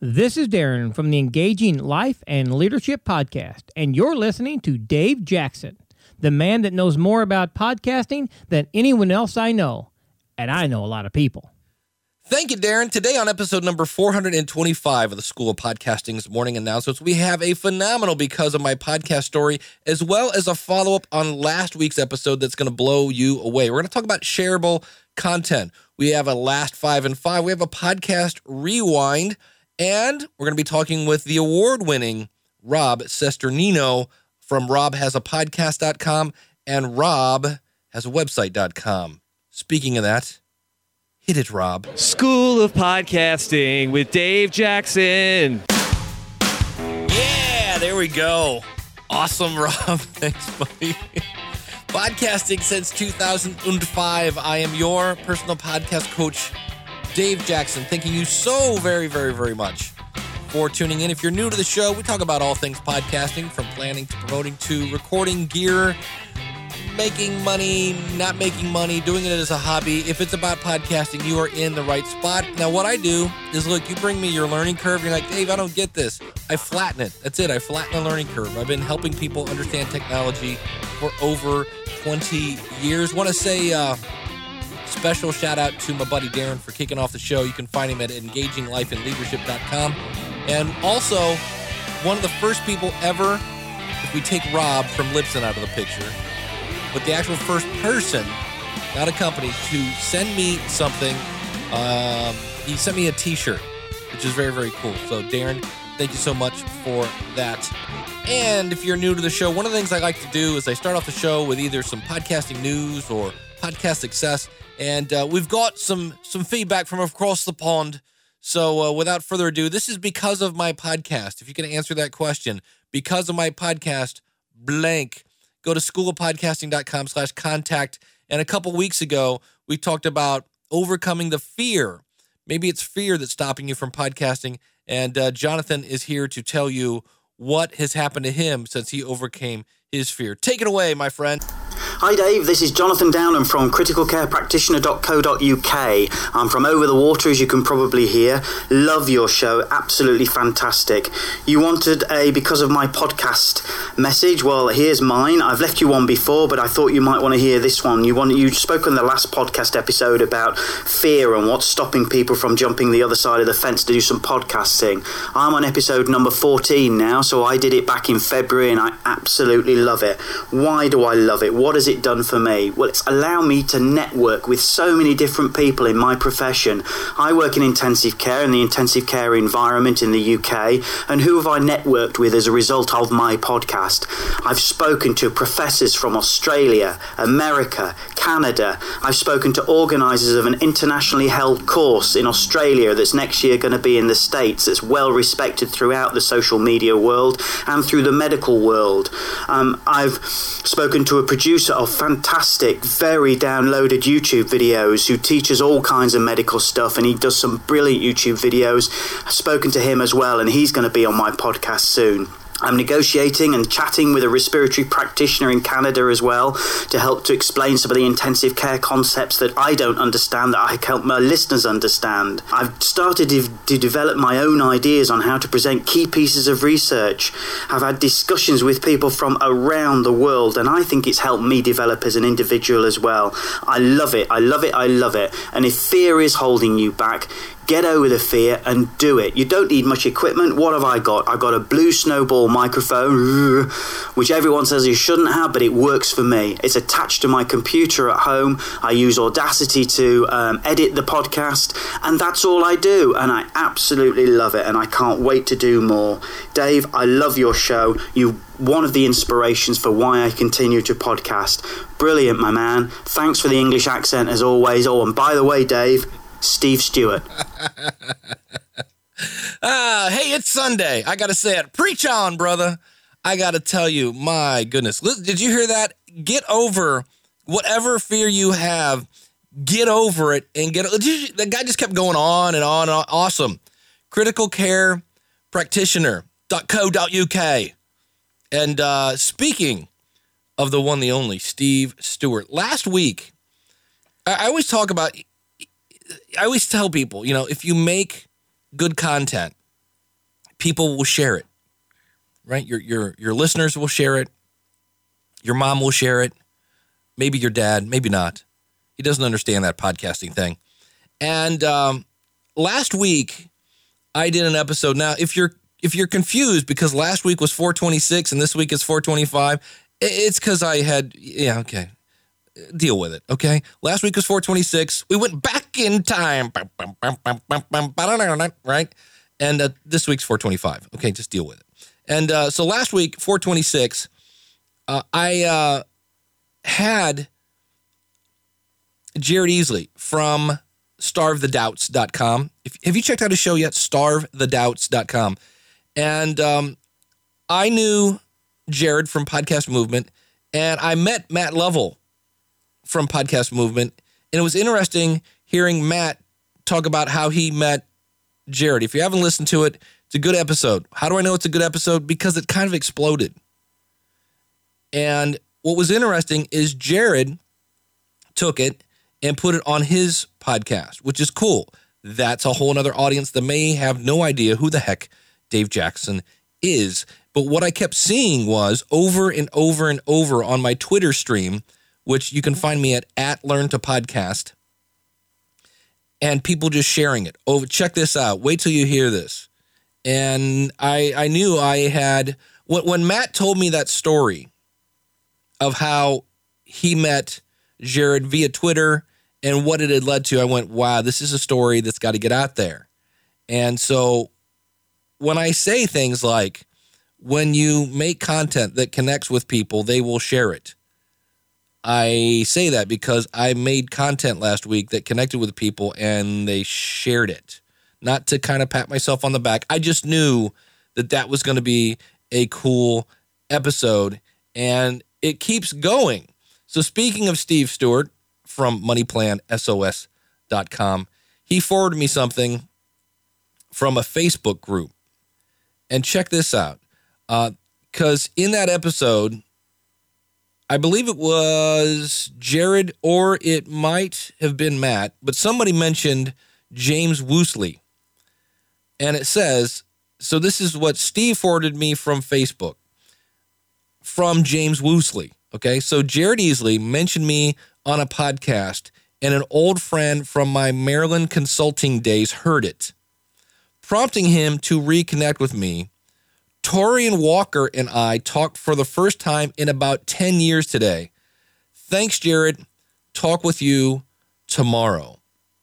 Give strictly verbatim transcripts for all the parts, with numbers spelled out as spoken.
This is Darren from the Engaging Life and Leadership Podcast, and you're listening to Dave Jackson, the man that knows more about podcasting than anyone else I know, and I know a lot of people. Thank you, Darren. Today on episode number four hundred twenty-five of the School of Podcasting's Morning Announcements, we have a phenomenal Because of My Podcast story, as well as a follow-up on last week's episode that's going to blow you away. We're going to talk about shareable content. We have a last five and five. We have a podcast rewind, and we're going to be talking with the award-winning Rob Cesternino from rob has a podcast dot com and rob has a website dot com. Speaking of that, hit it, Rob. School of Podcasting with Dave Jackson. Yeah, there we go. Awesome, Rob. Thanks, buddy. Podcasting since two thousand five. I am your personal podcast coach, Dave Jackson. Thanking you so very, very, very much for tuning in. If you're new to the show, we talk about all things podcasting, from planning to promoting to recording gear, making money, not making money, doing it as a hobby. If it's about podcasting, you are in the right spot. Now, what I do is, look, you bring me your learning curve. You're like, Dave, I don't get this. I flatten it. That's it. I flatten the learning curve. I've been helping people understand technology for over twenty years. Want to say uh, special shout out to my buddy Darren for kicking off the show. You can find him at engaging life and leadership dot com. And also, one of the first people ever, if we take Rob from Libsyn out of the picture, but the actual first person, not a company, to send me something. Um, he sent me a t-shirt, which is very, very cool. So, Darren, thank you so much for that. And if you're new to the show, one of the things I like to do is I start off the show with either some podcasting news or podcast success. And uh, we've got some, some feedback from across the pond. So uh, without further ado, this is because of my podcast. If you can answer that question, because of my podcast, blank. Go to school of podcasting dot com slash contact. And a couple weeks ago, we talked about overcoming the fear. Maybe it's fear that's stopping you from podcasting. And uh, Jonathan is here to tell you what has happened to him since he overcame his fear. Take it away, my friend. Hi Dave, this is Jonathan Downham from critical care practitioner dot co dot U K. I'm from over the water, as you can probably hear. Love your show, absolutely fantastic. You wanted a because of my podcast message. Well, here's mine. I've left you one before, but I thought you might want to hear this one. You want you spoke on the last podcast episode about fear and what's stopping people from jumping the other side of the fence to do some podcasting. I'm on episode number fourteen now, so I did it back in February and I absolutely love it. Why do I love it? What has it done for me? Well, it's allowed me to network with so many different people in my profession. I work in intensive care, in the intensive care environment in the U K, and who have I networked with as a result of my podcast? I've spoken to professors from Australia, America, Canada. I've spoken to organisers of an internationally held course in Australia that's next year going to be in the States, that's well respected throughout the social media world and through the medical world. Um, I've spoken to a producer of fantastic, very downloaded YouTube videos who teaches all kinds of medical stuff, and he does some brilliant YouTube videos. I've spoken to him as well, and he's going to be on my podcast soon. I'm negotiating and chatting with a respiratory practitioner in Canada as well to help to explain some of the intensive care concepts that I don't understand, that I can help my listeners understand. I've started to, to develop my own ideas on how to present key pieces of research. I've had discussions with people from around the world, and I think it's helped me develop as an individual as well. I love it, I love it, I love it. And if fear is holding you back, get over the fear and do it. You don't need much equipment. What have I got? I've got a Blue Snowball microphone, which everyone says you shouldn't have, but it works for me. It's attached to my computer at home. I use Audacity to um, edit the podcast, and that's all I do. And I absolutely love it, and I can't wait to do more. Dave, I love your show. You one of the inspirations for why I continue to podcast. Brilliant, my man. Thanks for the English accent as always. Oh, and by the way, Dave, Steve Stewart. ah, hey, it's Sunday. I got to say it. Preach on, brother. I got to tell you, my goodness. Did you hear that? Get over whatever fear you have. Get over it and get it. The guy just kept going on and on. And on. Awesome. critical care practitioner dot co dot U K. And uh, speaking of the one, the only, Steve Stewart. Last week, I, I always talk about... I always tell people, you know, if you make good content, people will share it, right? Your your your listeners will share it. Your mom will share it. Maybe your dad, maybe not. He doesn't understand that podcasting thing. And um, last week, I did an episode. Now, if you're if you're confused because last week was four twenty-six and this week is four twenty-five, it's because I had, yeah, okay. Deal with it, okay? Last week was four twenty-six. We went back in time, right? And uh, this week's four twenty-five. Okay, just deal with it. And uh, so last week, four twenty-six, uh, I uh, had Jared Easley from starve the doubts dot com. If, have you checked out his show yet? starve the doubts dot com. And um, I knew Jared from Podcast Movement, and I met Matt Lovell from Podcast Movement, and it was interesting hearing Matt talk about how he met Jared. If you haven't listened to it, it's a good episode. How do I know it's a good episode? Because it kind of exploded. And what was interesting is Jared took it and put it on his podcast, which is cool. That's a whole other audience that may have no idea who the heck Dave Jackson is. But what I kept seeing was over and over and over on my Twitter stream, which you can find me at, at Learn to Podcast, and people just sharing it. Oh, check this out. Wait till you hear this. And I I knew I had, when, when Matt told me that story of how he met Jared via Twitter and what it had led to, I went, wow, this is a story that's got to get out there. And so when I say things like, when you make content that connects with people, they will share it. I say that because I made content last week that connected with people and they shared it. Not to kind of pat myself on the back. I just knew that that was going to be a cool episode, and it keeps going. So speaking of Steve Stewart from money plan S O S dot com, he forwarded me something from a Facebook group. And check this out. Because uh, in that episode, I believe it was Jared or it might have been Matt, but somebody mentioned James Woosley. And it says, so this is what Steve forwarded me from Facebook, from James Woosley. Okay, so Jared Easley mentioned me on a podcast, and an old friend from my Maryland consulting days heard it, prompting him to reconnect with me. Torian Walker and I talked for the first time in about ten years today. Thanks, Jared. Talk with you tomorrow.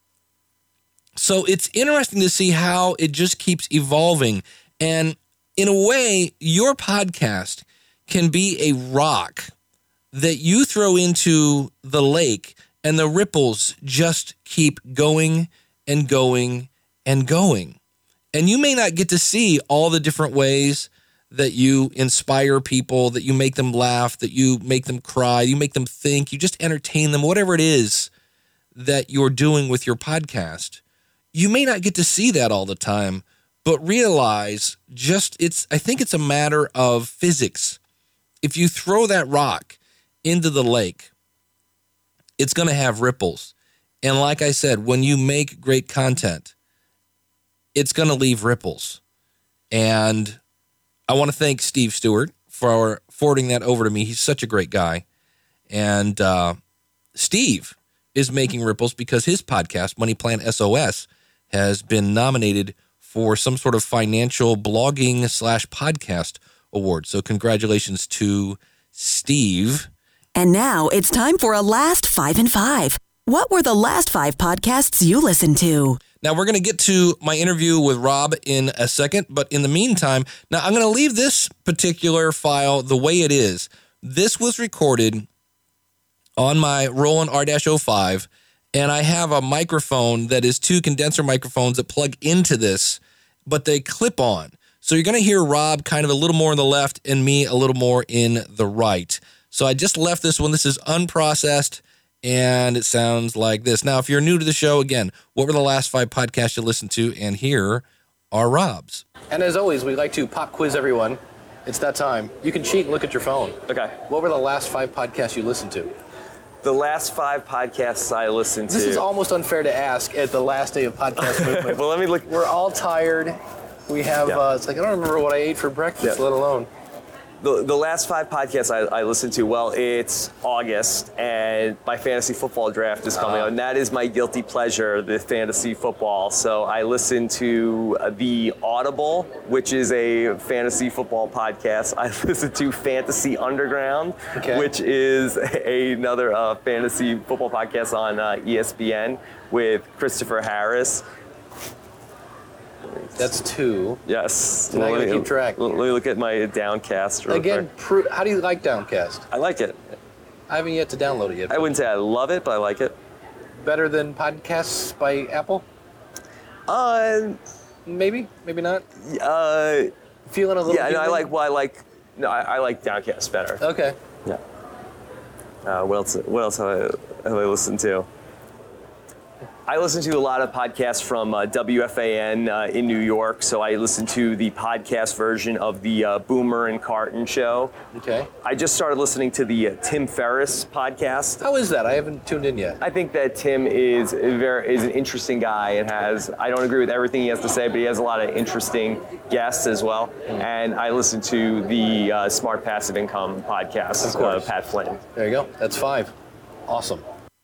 So it's interesting to see how it just keeps evolving. And in a way, your podcast can be a rock that you throw into the lake and the ripples just keep going and going and going. And you may not get to see all the different ways that you inspire people, that you make them laugh, that you make them cry, you make them think, you just entertain them, whatever it is that you're doing with your podcast. You may not get to see that all the time, but realize just it's, I think it's a matter of physics. If you throw that rock into the lake, it's going to have ripples. And like I said, when you make great content, it's going to leave ripples. And I want to thank Steve Stewart for forwarding that over to me. He's such a great guy. And uh, Steve is making ripples because his podcast, Money Plan S O S, has been nominated for some sort of financial blogging slash podcast award. So congratulations to Steve. And now it's time for a last five and five. What were the last five podcasts you listened to? Now, we're going to get to my interview with Rob in a second, but in the meantime, now I'm going to leave this particular file the way it is. This was recorded on my Roland R oh five, and I have a microphone that is two condenser microphones that plug into this, but they clip on. So you're going to hear Rob kind of a little more on the left and me a little more in the right. So I just left this one. This is unprocessed. And it sounds like this. Now, if you're new to the show, again, what were the last five podcasts you listened to? And here are Rob's. And as always, we like to pop quiz everyone. It's that time. You can cheat and look at your phone. Okay. What were the last five podcasts you listened to? The last five podcasts I listened to. This is almost unfair to ask at the last day of Podcast Movement. Well, let me look. We're all tired. We have, Yeah. uh, it's like, I don't remember what I ate for breakfast, Yeah. let alone. The, the last five podcasts I, I listened to, well, it's August, and my fantasy football draft is coming Uh-huh. out, and that is my guilty pleasure, the fantasy football. So I listen to uh, the Audible, which is a fantasy football podcast. I listen to Fantasy Underground, Okay. which is a, another uh, fantasy football podcast on uh, E S P N with Christopher Harris. That's two. Yes. And I gotta Let me- keep track. Let me look at my Downcast real Again, quick. pro- how do you like Downcast? I like it. I haven't yet to download it yet. I wouldn't say I love it, but I like it. Better than podcasts by Apple? Uh, Maybe, maybe not. uh, Feeling a little. yeah, no, I human? like. Well, I like. No, I, I like Downcast better. Okay. Yeah. Uh, what else? What else have I, have I listened to? I listen to a lot of podcasts from uh, W F A N uh, in New York, so I listen to the podcast version of the uh, Boomer and Carton show. Okay. I just started listening to the uh, Tim Ferriss podcast. How is that? I haven't tuned in yet. I think that Tim is a very is an interesting guy and has. I don't agree with everything he has to say, but he has a lot of interesting guests as well. And I listen to the uh, Smart Passive Income podcast. Of course. Uh, Pat Flynn. There you go. That's five. Awesome.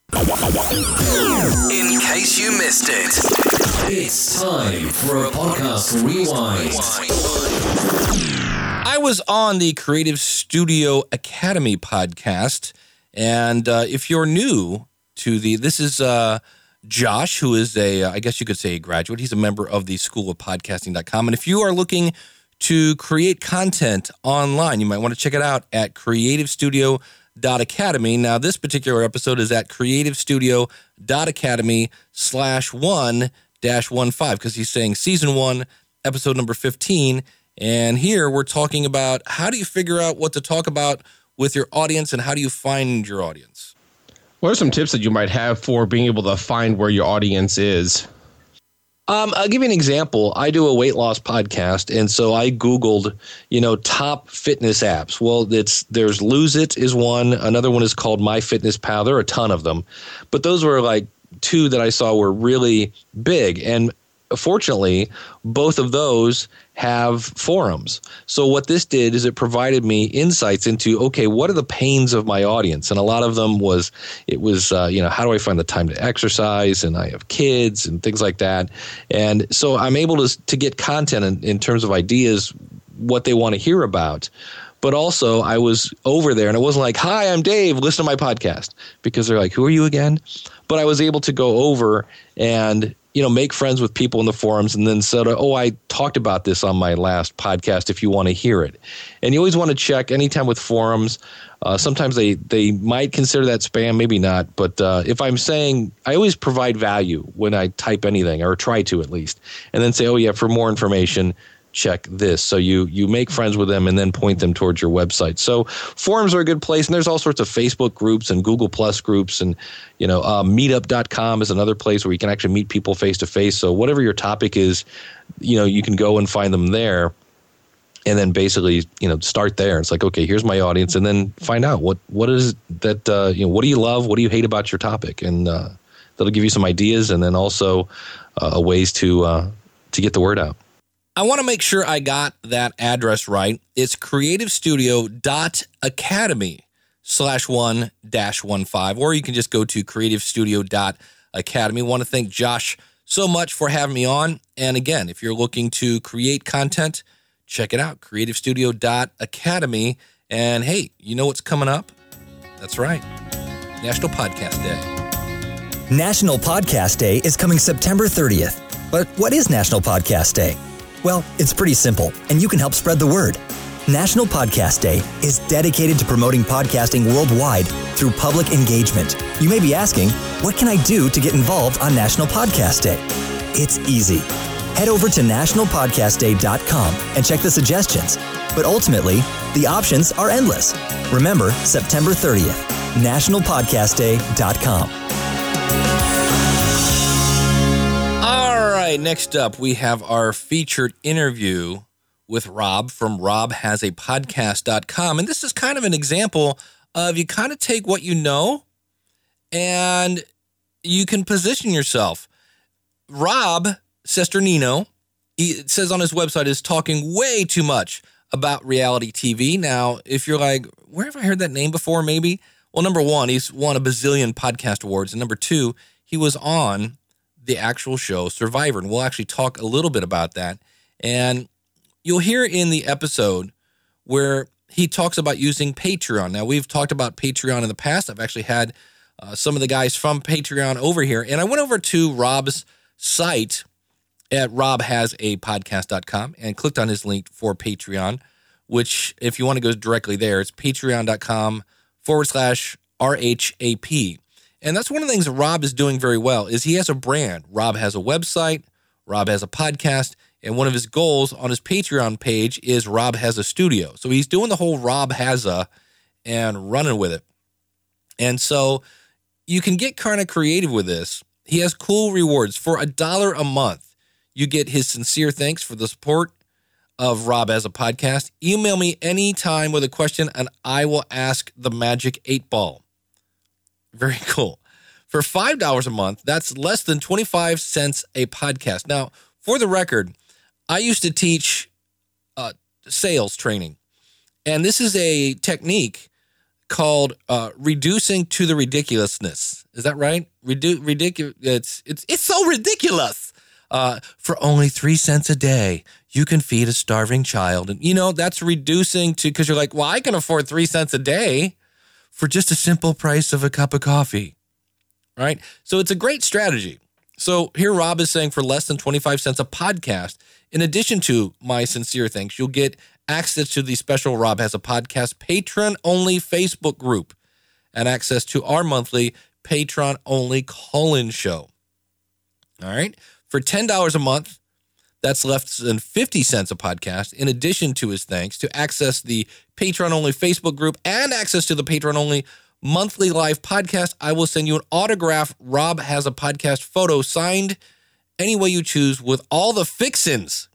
In case you missed it, it's time for a podcast rewind. I was on the Creative Studio Academy podcast, and uh, if you're new to the, this is uh, Josh, who is a, I guess you could say a graduate. He's a member of the School of Podcasting dot com, and if you are looking to create content online, you might want to check it out at Creative Studio dot academy. Now, this particular episode is at Creative Studio dot academy slash one dash one five because he's saying season one, episode number fifteen. And here we're talking about how do you figure out what to talk about with your audience and how do you find your audience? What are some tips that you might have for being able to find where your audience is? Um, I'll give you an example. I do a weight loss podcast, and so I Googled, you know, top fitness apps. Well, it's there's Lose It is one. Another one is called MyFitnessPal. There are a ton of them, but those were like two that I saw were really big. And fortunately, both of those have forums. So what this did is it provided me insights into, okay, what are the pains of my audience? And a lot of them was, it was, uh, you know, how do I find the time to exercise? And I have kids and things like that. And so I'm able to, to get content in, in terms of ideas, what they want to hear about. But also I was over there and it wasn't like, hi, I'm Dave, listen to my podcast, because they're like, who are you again? But I was able to go over and, you know, make friends with people in the forums and then said, oh, I talked about this on my last podcast if you want to hear it. And you always want to check anytime with forums. Uh, sometimes they, they might consider that spam, maybe not. But uh, if I'm saying, I always provide value when I type anything, or try to at least, and then say, oh, yeah, for more information, check this. So you you make friends with them and then point them towards your website. So forums are a good place, and there's all sorts of Facebook groups and Google Plus groups, and you know uh, meetup dot com is another place where you can actually meet people face to face. So whatever your topic is, you know you can go and find them there, and then basically you know start there. It's like, okay, here's my audience, and then find out what what is that uh, you know what do you love, what do you hate about your topic, and uh, that'll give you some ideas, and then also uh, ways to uh, to get the word out. I want to make sure I got that address right. It's Creative Studio dot academy slash one dash one five, or you can just go to Creative Studio dot academy. I want to thank Josh so much for having me on. And again, if you're looking to create content, check it out, Creative Studio dot academy. And hey, you know what's coming up? That's right, National Podcast Day. National Podcast Day is coming September thirtieth. But what is National Podcast Day? Well, it's pretty simple, and you can help spread the word. National Podcast Day is dedicated to promoting podcasting worldwide through public engagement. You may be asking, what can I do to get involved on National Podcast Day? It's easy. Head over to national podcast day dot com and check the suggestions. But ultimately, the options are endless. Remember, September thirtieth, national podcast day dot com. All right, next up, we have our featured interview with Rob from rob has a podcast dot com. And this is kind of an example of you kind of take what you know and you can position yourself. Rob Cesternino he it says on his website, is talking way too much about reality T V. Now, if you're like, where have I heard that name before, maybe? Well, number one, he's won a bazillion podcast awards. And number two, he was on the actual show Survivor. And we'll actually talk a little bit about that. And you'll hear in the episode where he talks about using Patreon. Now, we've talked about Patreon in the past. I've actually had uh, some of the guys from Patreon over here. And I went over to Rob's site at rob has a podcast dot com and clicked on his link for Patreon, which, if you want to go directly there, it's patreon.com forward slash RHAP. And that's one of the things that Rob is doing very well, is he has a brand. Rob has a website, Rob has a podcast, and one of his goals on his Patreon page is Rob has a studio. So he's doing the whole Rob has a and running with it. And so you can get kind of creative with this. He has cool rewards. For a dollar a month, you get his sincere thanks for the support of Rob as a podcast. Email me anytime with a question, and I will ask the magic eight ball. Very cool. For five dollars a month, that's less than twenty-five cents a podcast. Now, for the record, I used to teach uh, sales training, and this is a technique called uh, reducing to the ridiculousness. Is that right? Redu- ridiculous. It's it's it's so ridiculous. Uh, for only three cents a day, you can feed a starving child, and you know that's reducing to, because you're like, well, I can afford three cents a day for just a simple price of a cup of coffee, right? So it's a great strategy. So here Rob is saying for less than twenty-five cents a podcast, in addition to my sincere thanks, you'll get access to the special Rob Has a Podcast patron-only Facebook group and access to our monthly patron-only call-in show. All right? For ten dollars a month, that's less than fifty cents a podcast, in addition to his thanks, to access the patron-only Facebook group and access to the patron-only monthly live podcast. I will send you an autographed Rob Has a Podcast photo signed any way you choose with all the fixins.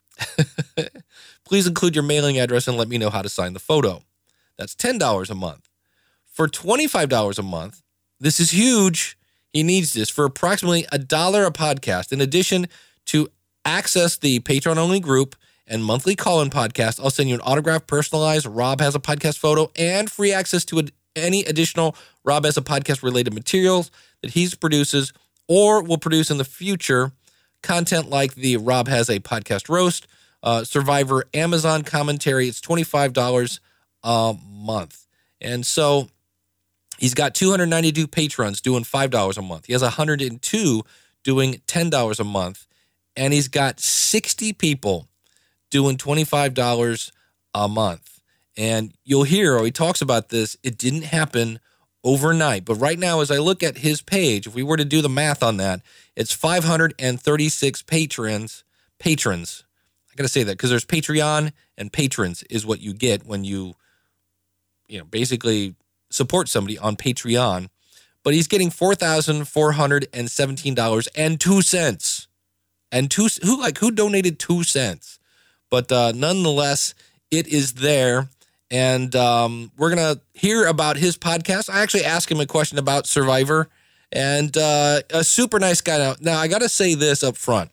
Please include your mailing address and let me know how to sign the photo. That's ten dollars a month. For twenty-five dollars a month, this is huge. He needs this. For approximately a dollar a podcast, in addition to access the Patreon-only group and monthly call-in podcast, I'll send you an autographed, personalized Rob Has a Podcast photo and free access to a any additional Rob Has a Podcast related materials that he produces or will produce in the future. Content like the Rob Has a Podcast roast, uh, Survivor Amazon commentary. It's twenty-five dollars a month. And so he's got two hundred ninety-two patrons doing five dollars a month. He has one hundred two doing ten dollars a month. And he's got sixty people doing twenty-five dollars a month. And you'll hear, or he talks about this, it didn't happen overnight. But right now, as I look at his page, if we were to do the math on that, it's five hundred thirty-six patrons. Patrons. I got to say that because there's Patreon and patrons is what you get when you, you know, basically support somebody on Patreon. But he's getting four thousand four hundred seventeen dollars and two cents. And two, who like who donated two cents? But uh, nonetheless, it is there. And um, we're going to hear about his podcast. I actually asked him a question about Survivor, and uh, a super nice guy. Now, now I got to say this up front.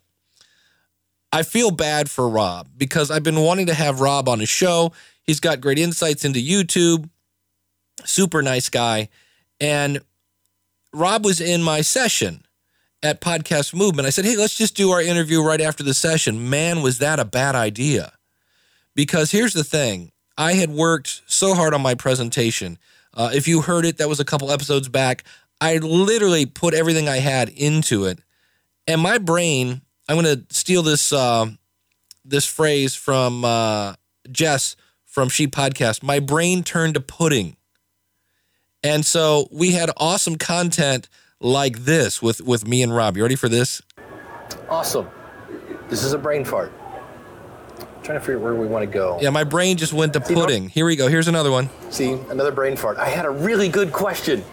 I feel bad for Rob because I've been wanting to have Rob on his show. He's got great insights into YouTube. Super nice guy. And Rob was in my session at Podcast Movement. I said, hey, let's just do our interview right after the session. Man, was that a bad idea? Because here's the thing. I had worked so hard on my presentation. Uh, if you heard it, that was a couple episodes back. I literally put everything I had into it. And my brain, I'm going to steal this uh, this phrase from uh, Jess from She Podcast. My brain turned to pudding. And so we had awesome content like this with, with me and Rob. You ready for this? Awesome. This is a brain fart. Trying to figure out where we want to go. Yeah, my brain just went to See, pudding. Here we go. Here's another one. See, another brain fart. I had a really good question.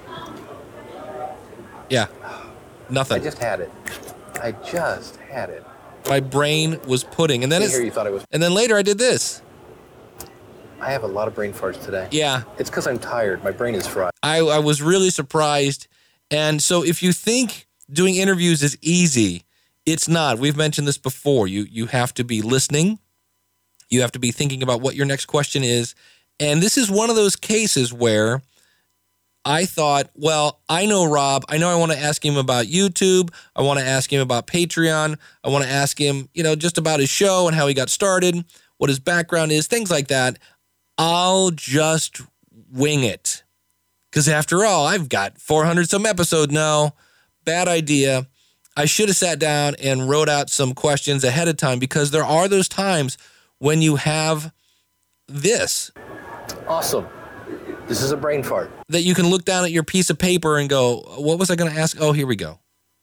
Yeah, nothing. I just had it. I just had it. My brain was pudding, and then it's, here you thought it was. And then later I did this. I have a lot of brain farts today. Yeah, it's because I'm tired. My brain is fried. I, I was really surprised, and so if you think doing interviews is easy, It's not. We've mentioned this before. You you have to be listening. You have to be thinking about what your next question is. And this is one of those cases where I thought, well, I know Rob. I know I want to ask him about YouTube. I want to ask him about Patreon. I want to ask him, you know, just about his show and how he got started, what his background is, things like that. I'll just wing it. Because after all, I've got four hundred some episodes now. Bad idea. I should have sat down and wrote out some questions ahead of time, because there are those times when you have this. Awesome. This is a brain fart. That you can look down at your piece of paper and go, what was I going to ask? Oh, here we go.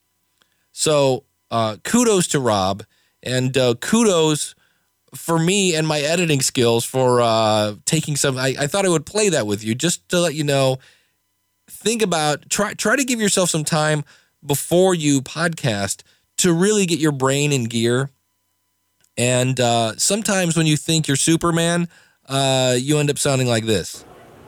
So uh, kudos to Rob, and uh, kudos for me and my editing skills for uh, taking some. I, I thought I would play that with you just to let you know. Think about, try try to give yourself some time before you podcast to really get your brain in gear. And uh, sometimes when you think you're Superman, uh, you end up sounding like this.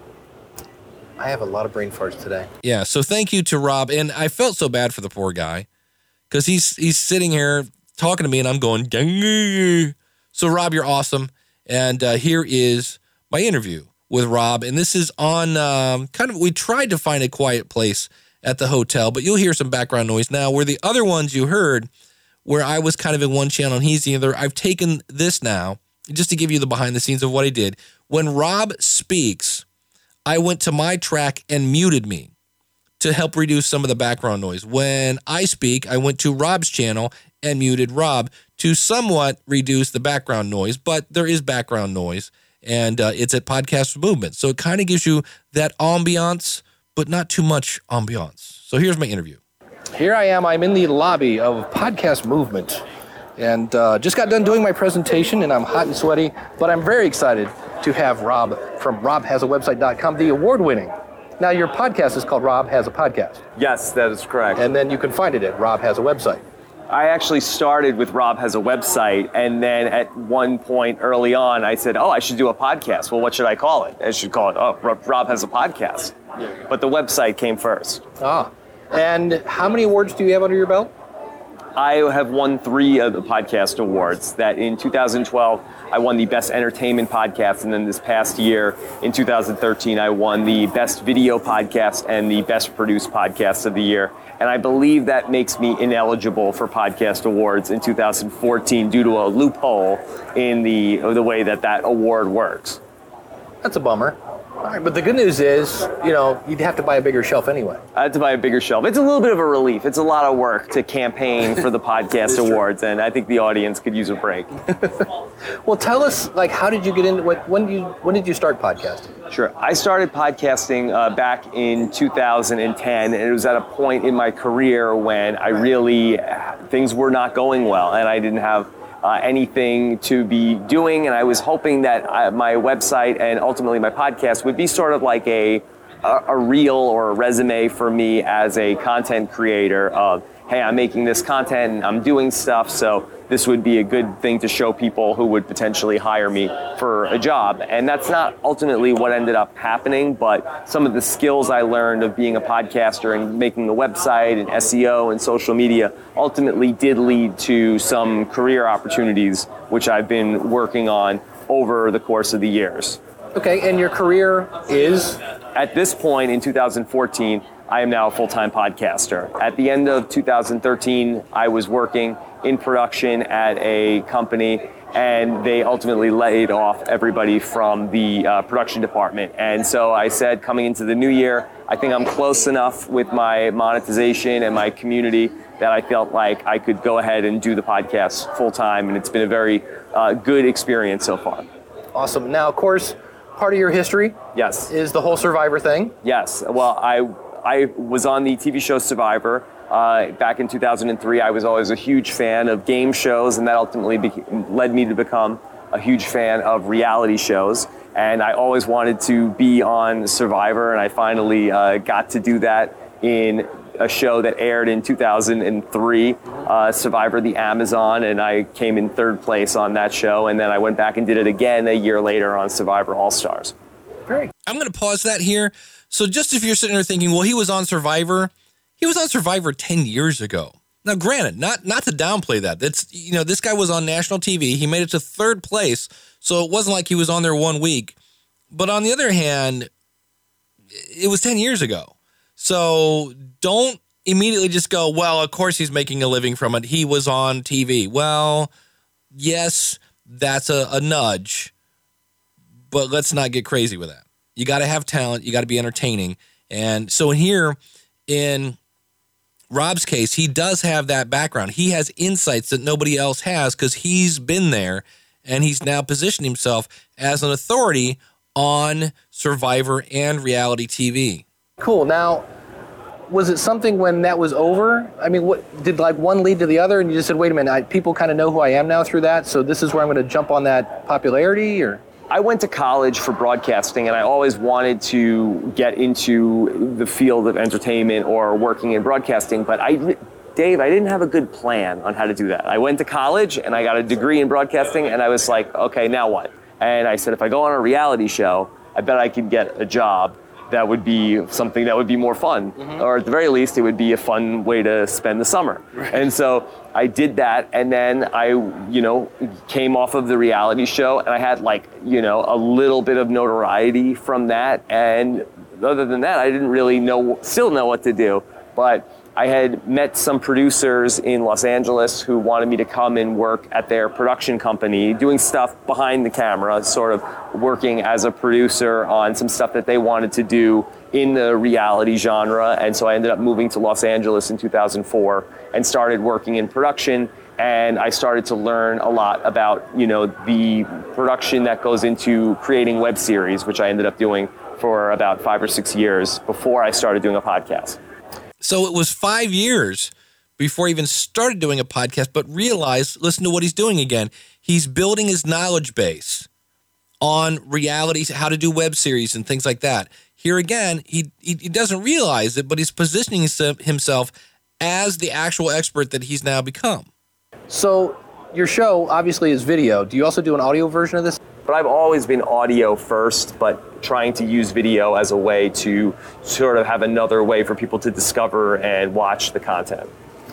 I have a lot of brain farts today. Yeah, so thank you to Rob. And I felt so bad for the poor guy, because he's he's sitting here talking to me and I'm going, Gah. So Rob, you're awesome. And uh, here is my interview with Rob. And this is on um, kind of, we tried to find a quiet place at the hotel, but you'll hear some background noise now. Where the other ones you heard, where I was kind of in one channel and he's the other, I've taken this now just to give you the behind the scenes of what I did. When Rob speaks, I went to my track and muted me to help reduce some of the background noise. When I speak, I went to Rob's channel and muted Rob to somewhat reduce the background noise, but there is background noise, and uh, it's at Podcast Movement. So it kind of gives you that ambiance, but not too much ambiance. So here's my interview. Here I am. I'm in the lobby of Podcast Movement, and uh, just got done doing my presentation, and I'm hot and sweaty, but I'm very excited to have Rob from rob has a website dot com, the award-winning. Now, your podcast is called Rob Has a Podcast. Yes, that is correct. And then you can find it at Rob Has a Website. I actually started with Rob Has a Website, and then at one point early on, I said, oh, I should do a podcast. Well, what should I call it? I should call it, oh, Rob Has a Podcast. But the website came first. Ah. And how many awards do you have under your belt? I have won three of the podcast awards. That in two thousand twelve, I won the Best Entertainment Podcast, and then this past year, in two thousand thirteen, I won the Best Video Podcast and the Best Produced Podcast of the Year. And I believe that makes me ineligible for podcast awards in two thousand fourteen due to a loophole in the the way that that award works. That's a bummer. All right, but the good news is, you know, you'd have to buy a bigger shelf anyway. I had to buy a bigger shelf. It's a little bit of a relief. It's a lot of work to campaign for the podcast awards, and I think the audience could use a break. Well, tell us, like, how did you get into it? When did you when did you start podcasting? Sure. I started podcasting uh, back in two thousand ten, and it was at a point in my career when I really, things were not going well, and I didn't have Uh, anything to be doing, and I was hoping that I, my website and ultimately my podcast would be sort of like a, a a reel or a resume for me as a content creator of, hey, I'm making this content and I'm doing stuff, so this would be a good thing to show people who would potentially hire me for a job. And that's not ultimately what ended up happening, but some of the skills I learned of being a podcaster and making the website and S E O and social media ultimately did lead to some career opportunities, which I've been working on over the course of the years. Okay, and your career is? At this point in two thousand fourteen, I am now a full-time podcaster. At the end of two thousand thirteen, I was working in production at a company, and they ultimately laid off everybody from the uh, production department. And so I said, coming into the new year, I think I'm close enough with my monetization and my community that I felt like I could go ahead and do the podcast full-time, and it's been a very uh, good experience so far. Awesome. Now, of course, part of your history yes. is the whole Survivor thing. Yes. Well, I I was on the T V show Survivor uh, back in two thousand three. I was always a huge fan of game shows, and that ultimately be- led me to become a huge fan of reality shows. And I always wanted to be on Survivor, and I finally uh, got to do that in a show that aired in two thousand three, uh, Survivor the Amazon, and I came in third place on that show, and then I went back and did it again a year later on Survivor All-Stars. Great. I'm going to pause that here. So just if you're sitting there thinking, well, he was on Survivor, he was on Survivor ten years ago. Now, granted, not not to downplay that. That's, you know, this guy was on national T V. He made it to third place, so it wasn't like he was on there one week. But on the other hand, it was ten years ago. So don't immediately just go, well, of course he's making a living from it. He was on T V. Well, yes, that's a, a nudge, but let's not get crazy with that. You got to have talent. You got to be entertaining. And so here in Rob's case, he does have that background. He has insights that nobody else has because he's been there, and he's now positioned himself as an authority on Survivor and reality T V. Cool. Now, was it something when that was over? I mean, what did like one lead to the other, and you just said, "Wait a minute, I, people kind of know who I am now through that, so this is where I'm going to jump on that popularity"? Or I went to college for broadcasting, and I always wanted to get into the field of entertainment or working in broadcasting, but I, Dave, I didn't have a good plan on how to do that. I went to college, and I got a degree in broadcasting, and I was like, okay, now what? And I said, if I go on a reality show, I bet I could get a job that would be something that would be more fun. Mm-hmm. Or at the very least, it would be a fun way to spend the summer. Right. And so I did that, and then I, you know, came off of the reality show, and I had like, you know, a little bit of notoriety from that. And other than that, I didn't really know, still know what to do. But I had met some producers in Los Angeles who wanted me to come and work at their production company, doing stuff behind the camera, sort of working as a producer on some stuff that they wanted to do in the reality genre. And so I ended up moving to Los Angeles in two thousand four and started working in production. And I started to learn a lot about, you know, the production that goes into creating web series, which I ended up doing for about five or six years before I started doing a podcast. So it was five years before he even started doing a podcast, but realized, listen to what he's doing again. He's building his knowledge base on reality, how to do web series and things like that. Here again, he, he, he doesn't realize it, but he's positioning himself as the actual expert that he's now become. So your show obviously is video. Do you also do an audio version of this? But I've always been audio first, but trying to use video as a way to sort of have another way for people to discover and watch the content.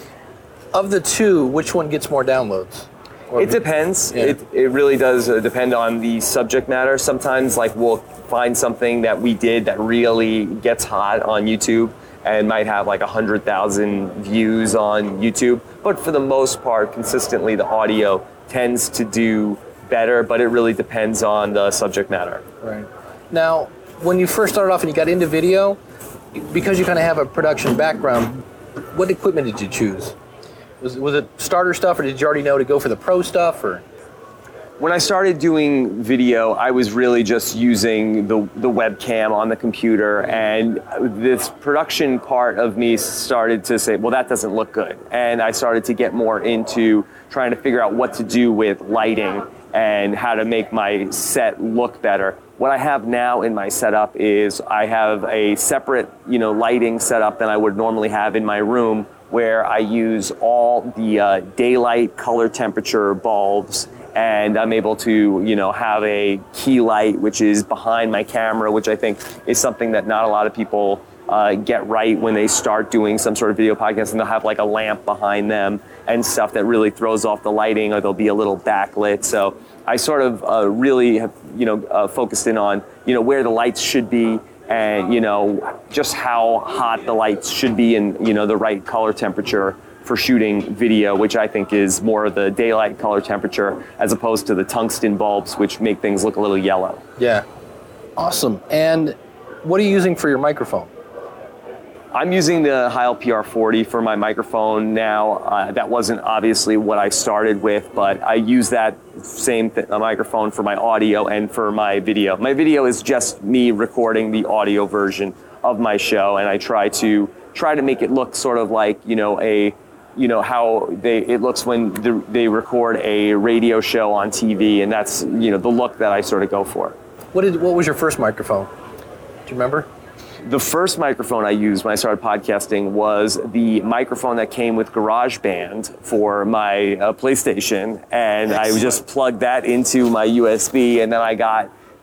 Of the two, which one gets more downloads? Or it depends. Yeah. It it really does uh, depend on the subject matter. Sometimes like we'll find something that we did that really gets hot on YouTube and might have like one hundred thousand views on YouTube. But for the most part, consistently the audio tends to do better, but it really depends on the subject matter. Right. Now, when you first started off and you got into video, because you kind of have a production background, what equipment did you choose? Was, was it starter stuff, or did you already know to go for the pro stuff? Or when I started doing video, I was really just using the the webcam on the computer, and this production part of me started to say, well, that doesn't look good. And I started to get more into trying to figure out what to do with lighting and how to make my set look better. What I have now in my setup is I have a separate, you know, lighting setup than I would normally have in my room, where I use all the uh, daylight color temperature bulbs, and I'm able to, you know, have a key light which is behind my camera, which I think is something that not a lot of people uh, get right when they start doing some sort of video podcast, and they'll have like a lamp behind them and stuff that really throws off the lighting, or there'll be a little backlit. So I sort of uh, really have, you know, uh, focused in on, you know, where the lights should be, and, you know, just how hot the lights should be, and, you know, the right color temperature for shooting video, which I think is more of the daylight color temperature as opposed to the tungsten bulbs, which make things look a little yellow. Yeah. Awesome. And what are you using for your microphone? I'm using the Heil P R forty for my microphone now. Uh, that wasn't obviously what I started with, but I use that same th- microphone for my audio and for my video. My video is just me recording the audio version of my show, and I try to try to make it look sort of like, you know, a, you know, how they it looks when the, they record a radio show on T V, and that's, you know, the look that I sort of go for. What did what was your first microphone? Do you remember? The first microphone I used when I started podcasting was the microphone that came with GarageBand for my uh, PlayStation, and I just plugged that into my U S B, and then I got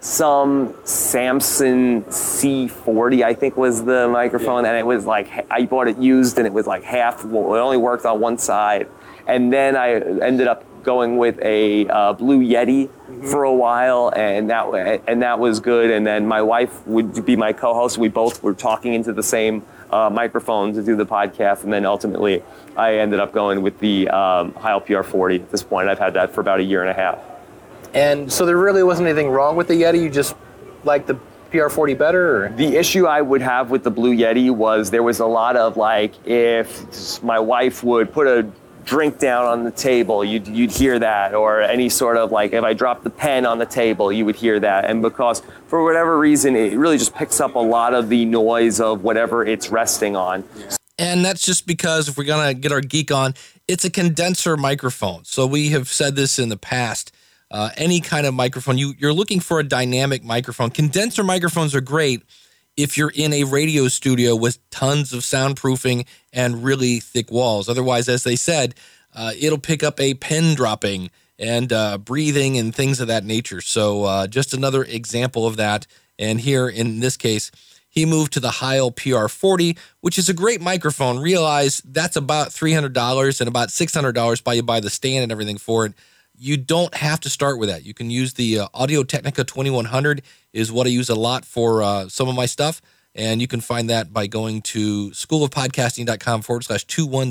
some Samson C forty, I think was the microphone, yeah. and it was like, I bought it used and it was like half, well, it only worked on one side. And then I ended up going with a uh, Blue Yeti mm-hmm. for a while, and that and that was good. And then my wife would be my co-host. We both were talking into the same uh, microphone to do the podcast, and then ultimately I ended up going with the um, Heil P R forty at this point. I've had that for about a year and a half. And so there really wasn't anything wrong with the Yeti? You just liked the P R forty better? Or? The issue I would have with the Blue Yeti was there was a lot of like, if my wife would put a drink down on the table, you'd, you'd hear that, or any sort of like, if I dropped the pen on the table, you would hear that. And because for whatever reason, it really just picks up a lot of the noise of whatever it's resting on. And that's just because, if we're going to get our geek on, it's a condenser microphone. So we have said this in the past. Uh, any kind of microphone, you, you're looking for a dynamic microphone. Condenser microphones are great if you're in a radio studio with tons of soundproofing and really thick walls. Otherwise, as they said, uh, it'll pick up a pen dropping and uh, breathing and things of that nature. So uh, just another example of that. And here, in this case, he moved to the Heil P R forty, which is a great microphone. Realize that's about three hundred dollars and about six hundred dollars by you buy the stand and everything for it. You don't have to start with that. You can use the uh, Audio-Technica twenty-one hundred is what I use a lot for uh, some of my stuff. And you can find that by going to schoolofpodcasting.com forward slash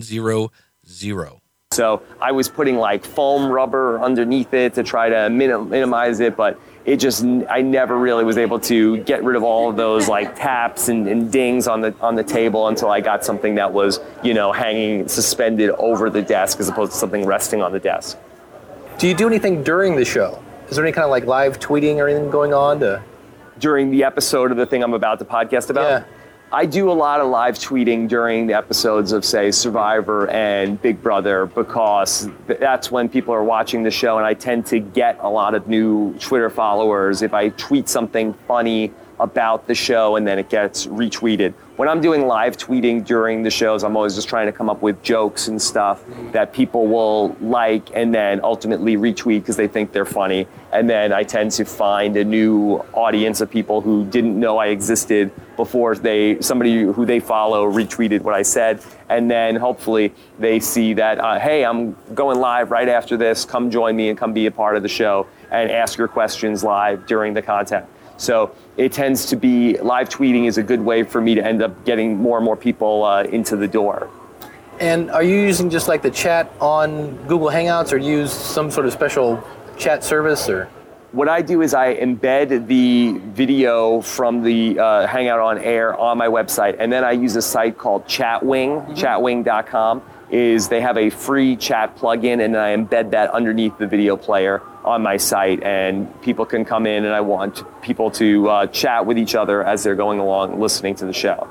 2100. So I was putting like foam rubber underneath it to try to minim- minimize it, but it just, I never really was able to get rid of all of those like taps and, and dings on the on the table until I got something that was, you know, hanging suspended over the desk as opposed to something resting on the desk. Do you do anything during the show? Is there any kind of like live tweeting or anything going on to... During the episode of the thing I'm about to podcast about? Yeah. I do a lot of live tweeting during the episodes of, say, Survivor and Big Brother, because that's when people are watching the show, and I tend to get a lot of new Twitter followers if I tweet something funny about the show and then it gets retweeted. When I'm doing live tweeting during the shows, I'm always just trying to come up with jokes and stuff that people will like and then ultimately retweet because they think they're funny. And then I tend to find a new audience of people who didn't know I existed before they somebody who they follow retweeted what I said. And then hopefully they see that, uh, hey, I'm going live right after this. Come join me and come be a part of the show and ask your questions live during the content. So it tends to be, live tweeting is a good way for me to end up getting more and more people uh, into the door. And are you using just like the chat on Google Hangouts, or use some sort of special chat service? Or what I do is I embed the video from the uh, Hangout on Air on my website, and then I use a site called Chatwing, mm-hmm. chatwing dot com. Is they have a free chat plugin, and I embed that underneath the video player on my site, and people can come in, and I want people to uh, chat with each other as they're going along listening to the show.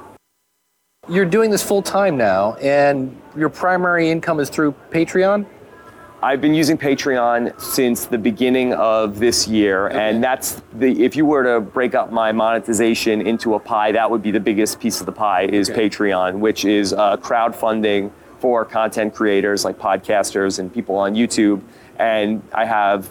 You're doing this full time now, and your primary income is through Patreon? I've been using Patreon since the beginning of this year, okay. and that's the, if you were to break up my monetization into a pie, that would be the biggest piece of the pie is okay. Patreon, which is uh, crowdfunding for content creators like podcasters and people on YouTube. And I have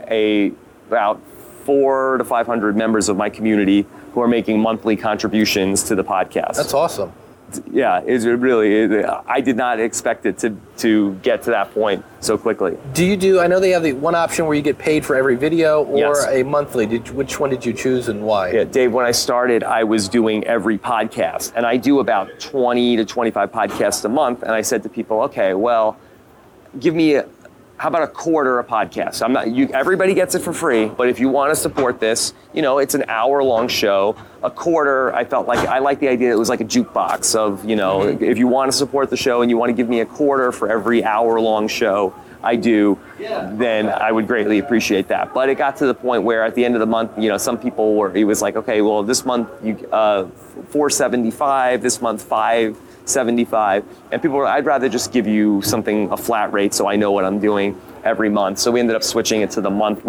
a about four to five hundred members of my community who are making monthly contributions to the podcast. That's awesome. Yeah, it's really, it, I did not expect it to, to get to that point so quickly. Do you do, I know they have the one option where you get paid for every video, or yes. a monthly. Did, which one did you choose and why? Yeah, Dave, when I started, I was doing every podcast, and I do about twenty to twenty-five podcasts a month, and I said to people, okay, well, give me a, how about a quarter a podcast? I'm not. You, everybody gets it for free, but if you want to support this, you know, it's an hour-long show. A quarter, I felt like I like the idea. It was like a jukebox of, you know, mm-hmm. if you want to support the show and you want to give me a quarter for every hour-long show I do, yeah. then I would greatly appreciate that. But it got to the point where at the end of the month, you know, some people were. It was like, okay, well, this month you uh, four seventy-five, this month five seventy-five, and people were, I'd rather just give you something, a flat rate, so I know what I'm doing every month. So we ended up switching it to the monthly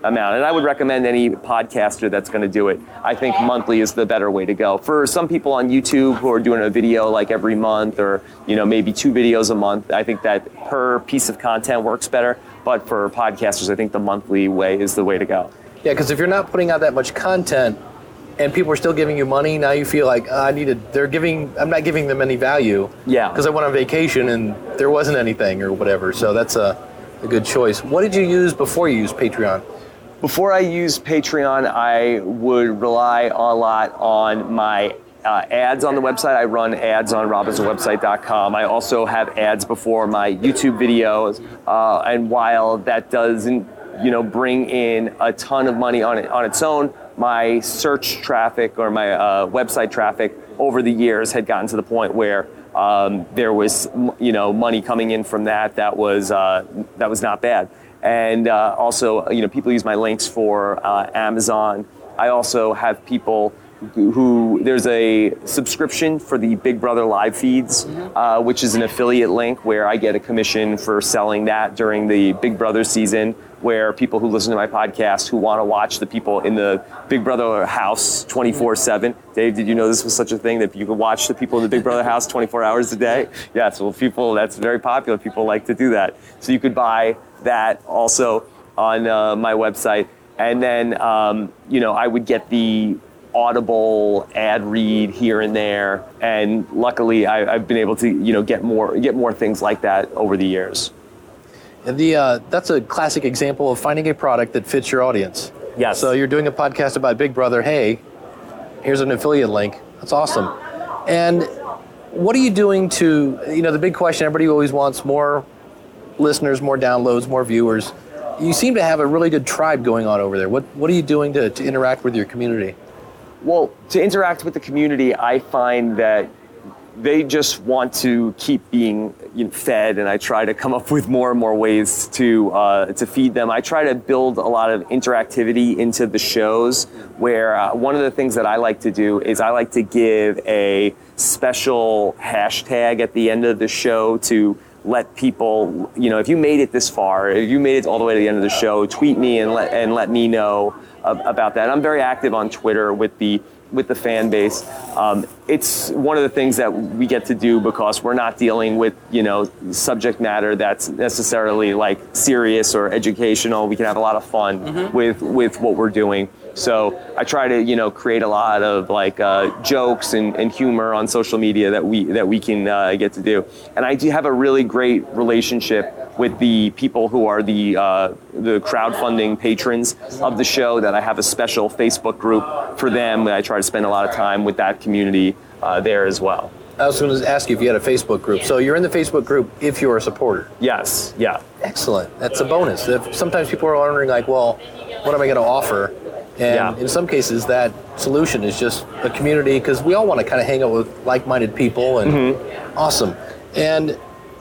amount. And I would recommend any podcaster that's going to do it. I think monthly is the better way to go. For some people on YouTube who are doing a video like every month or, you know, maybe two videos a month, I think that per piece of content works better. But for podcasters, I think the monthly way is the way to go. Yeah, because if you're not putting out that much content and people are still giving you money, now you feel like, oh, I need to, they're giving, I'm not giving them any value. Yeah. Because I went on vacation and there wasn't anything or whatever. So that's a, a good choice. What did you use before you used Patreon? Before I used Patreon, I would rely a lot on my uh, ads on the website. I run ads on rob has a website dot com. I also have ads before my YouTube videos. Uh, and while that doesn't, you know, bring in a ton of money on it on its own, my search traffic or my uh, website traffic over the years had gotten to the point where um, there was, you know, money coming in from that that was uh, that was not bad. And uh, also, you know, people use my links for uh, Amazon. I also have people who, who, there's a subscription for the Big Brother live feeds, uh, which is an affiliate link where I get a commission for selling that during the Big Brother season, where people who listen to my podcast who want to watch the people in the Big Brother house twenty-four seven. Dave, did you know this was such a thing that you could watch the people in the Big Brother house twenty-four hours a day? Yeah, so people, that's very popular. People like to do that. So you could buy that also on uh, my website. And then, um, you know, I would get the Audible ad read here and there. And luckily, I, I've been able to, you know, get more get more things like that over the years. And the uh, that's a classic example of finding a product that fits your audience. Yes. So you're doing a podcast about Big Brother. Hey, here's an affiliate link. That's awesome. And what are you doing to, you know, the big question, everybody always wants more listeners, more downloads, more viewers. You seem to have a really good tribe going on over there. What what are you doing to, to interact with your community? Well, to interact with the community, I find that they just want to keep being, you know, fed, and I try to come up with more and more ways to uh, to feed them. I try to build a lot of interactivity into the shows, where uh, one of the things that I like to do is I like to give a special hashtag at the end of the show to let people, you know, if you made it this far, if you made it all the way to the end of the show, tweet me and let and let me know uh, about that. I'm very active on Twitter with the with the fan base. Um, it's one of the things that we get to do because we're not dealing with, you know, subject matter that's necessarily like serious or educational. We can have a lot of fun mm-hmm. with with what we're doing. So I try to, you know, create a lot of like uh, jokes and, and humor on social media that we that we can uh, get to do. And I do have a really great relationship with the people who are the uh, the crowdfunding patrons of the show. That I have a special Facebook group for them. I try to spend a lot of time with that community uh, there as well. I was going to ask you if you had a Facebook group. So you're in the Facebook group if you're a supporter. Yes. Yeah. Excellent. That's a bonus. If, sometimes people are wondering, like, well, what am I going to offer? And yeah. in some cases, that solution is just a community, because we all want to kind of hang out with like-minded people. And mm-hmm. awesome. And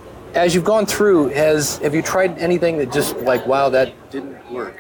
as you've gone through, has have you tried anything that just like, wow, that didn't work?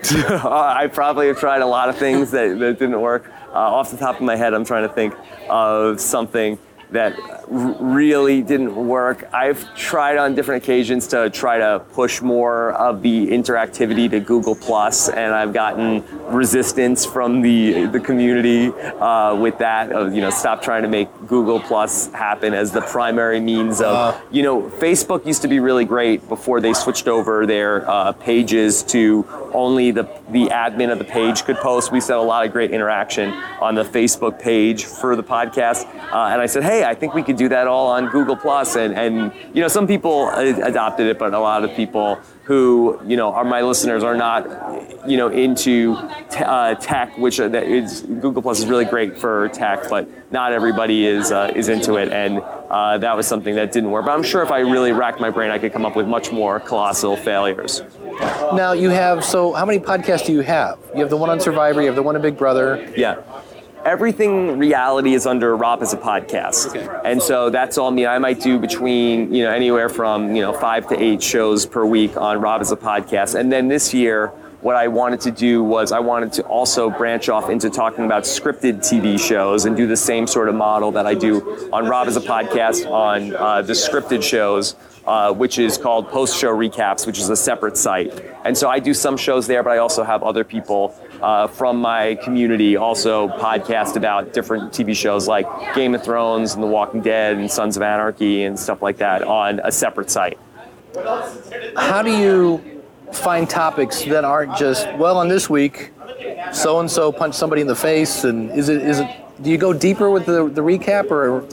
I probably have tried a lot of things that, that didn't work. Uh, off the top of my head, I'm trying to think of something that r- really didn't work. I've tried on different occasions to try to push more of the interactivity to Google Plus, and I've gotten resistance from the the community uh, with that. Of, you know, stop trying to make Google Plus happen as the primary means of. Uh, you know, Facebook used to be really great before they switched over their uh, pages to only the the admin of the page could post. We saw a lot of great interaction on the Facebook page for the podcast, uh, and I said, hey, I think we could do that all on Google Plus, and, and you know, some people adopted it, but a lot of people who, you know, are my listeners are not, you know, into t- uh, tech, which that is, Google Plus is really great for tech, but not everybody is uh, is into it, and uh, that was something that didn't work. But I'm sure if I really racked my brain, I could come up with much more colossal failures. Now you have, so how many podcasts do you have? You have the one on Survivor, you have the one on Big Brother. Yeah. Everything reality is under Rob as a podcast. Okay. And so that's all me. I might do between, you know, anywhere from, you know, five to eight shows per week on Rob as a podcast. And then this year, what I wanted to do was I wanted to also branch off into talking about scripted T V shows and do the same sort of model that I do on Rob as a Podcast on uh, the scripted shows, uh, which is called Post-Show Recaps, which is a separate site. And so I do some shows there, but I also have other people uh, from my community also podcast about different T V shows like Game of Thrones and The Walking Dead and Sons of Anarchy and stuff like that on a separate site. How do you find topics that aren't just, well, on this week, so-and-so punched somebody in the face, and is it, is it, do you go deeper with the, the recap, or?